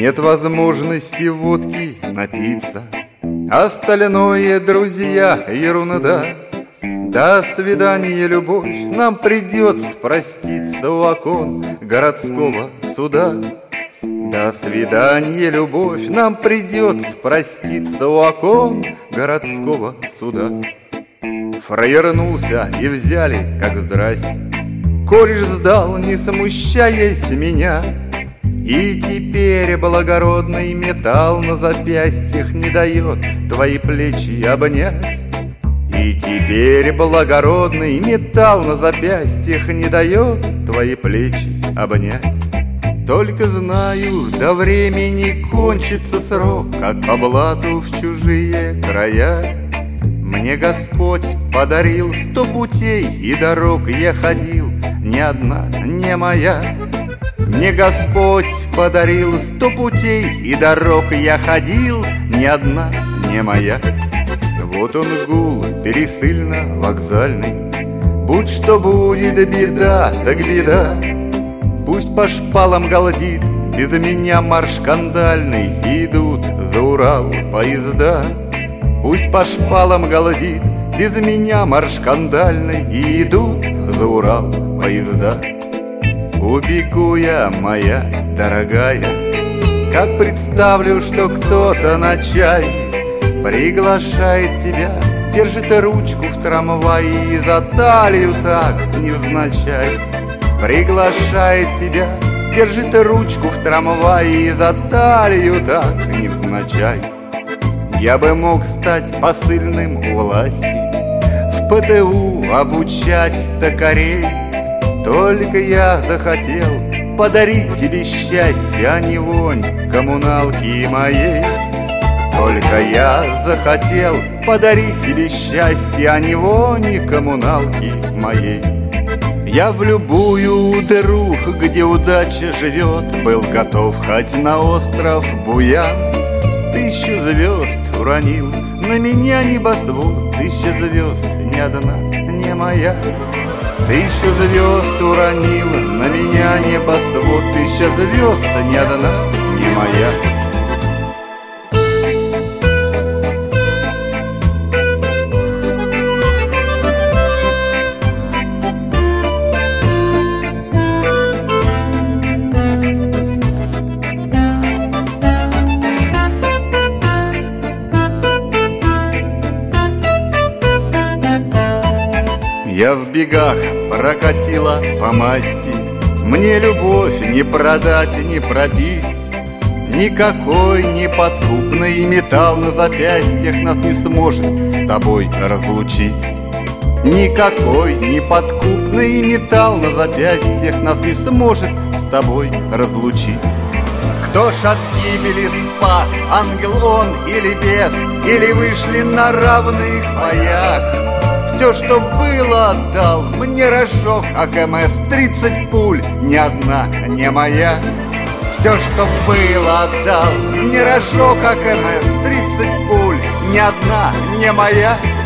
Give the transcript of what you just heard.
Нет возможности водки напиться, остальное, друзья, ерунда. До свидания, любовь, нам придется проститься у окон городского суда. До свидания, любовь, нам придется проститься у окон городского суда. Фраернулся и взяли, как здрасте. Кореш сдал, не смущаясь меня. И теперь благородный металл на запястьях не дает твои плечи обнять. И теперь благородный металл на запястьях не дает твои плечи обнять. Только знаю, до времени кончится срок, как по блату в чужие края. Мне Господь подарил 100 путей, и дорог я ходил, ни одна не моя. Мне Господь подарил 100 путей, и дорог я ходил, ни одна не моя. Вот он гул пересыльно-вокзальный, будь что будет, беда, так беда. Пусть по шпалам галдит, без меня марш кандальный, идут за Урал поезда. Пусть по шпалам галдит, без меня марш кандальный, идут за Урал поезда. Убегу я, моя дорогая, как представлю, что кто-то на чай приглашает тебя, держит ручку в трамвае и за талию так невзначай. Приглашает тебя, держит ручку в трамвае и за талию так невзначай. Я бы мог стать посыльным у власти, в ПТУ обучать токарей. Только я захотел подарить тебе счастье, а не вонь коммуналки моей. Только я захотел подарить тебе счастье, а не вони коммуналки моей. Я в любую дыру, где удача живет, был готов хоть на остров Буян. 1000 звезд уронил на меня небосвод, 1000 звезд, ни одна не моя. 1000 звезд уронил на меня небосвод, 1000 звезд, ни одна не моя. Я в бегах прокатила по масти, мне любовь не продать, не пробить. Никакой неподкупный металл на запястьях нас не сможет с тобой разлучить. Никакой неподкупный металл на запястьях нас не сможет с тобой разлучить. Кто ж от гибели спас, ангел он или бес, или вышли на равных боях? Все, что было, отдал мне рожок АКМС, 30 пуль, ни одна не моя. Все, что было, отдал мне рожок АКМС, 30 пуль, ни одна не моя.